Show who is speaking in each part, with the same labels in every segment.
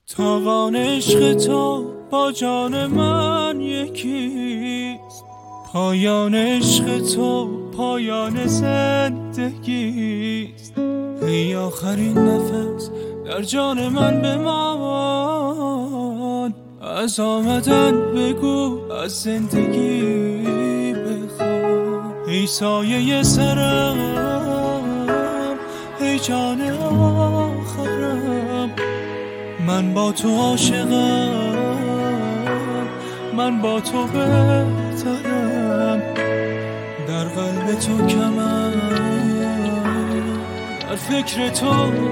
Speaker 1: تاوان عشق تو با جان من یکیست، پایان عشق تو پایان زندگیست. ای آخرین نفس در جان من بمان، از آمدن بگو از زندگی بخواه. ای سایه سرم، ای جان آخرم، من با تو عاشقم، من با تو بهترم. در قلب تو کمم، در فکر تو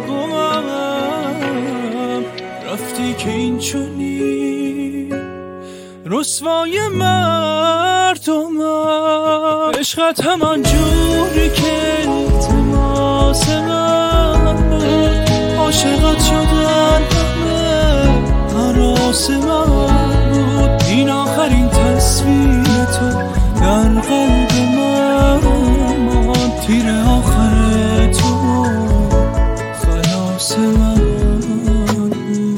Speaker 1: گمم. رفتی که این چونی رسوای مردمم. عشقت همان جوری که التماس من بود، عاشقت شدن همه هراس من بود. این آخرین تصویر تو در قلب من ماند، تیر آخر تو خلاص من بود.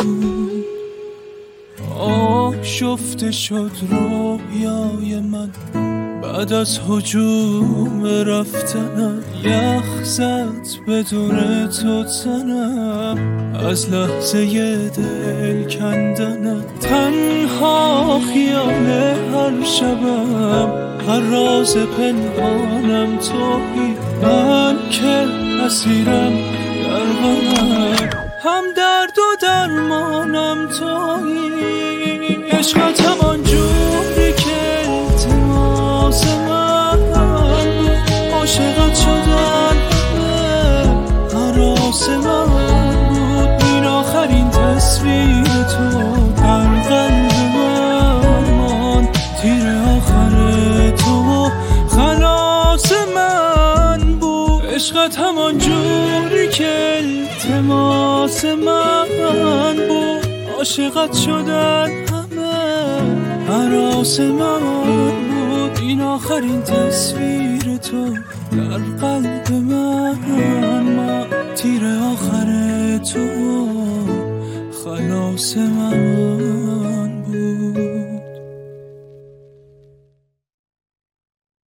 Speaker 1: آشفته شد رویای من بعد از هجوم رفتنم، یخ زد بدون تو تنم، از لحظه دل کندنم. تنها خیال هر شبم، هر راز پنهانم تویی. من که اسیرم در غمم، هم درد و درمانم تویی. عشقت همان جوری که التماس من بود، عاشقت شدن هراس من بود. این آخرین تصویر تو در قلب من ماند، تیر آخر تو خلاص من بود. عشقت همان جوری که التماس من بود، عاشقت شدن هراس من بود. این آخرین تصویر تو در قلب من، تیر آخر تو خلاص من.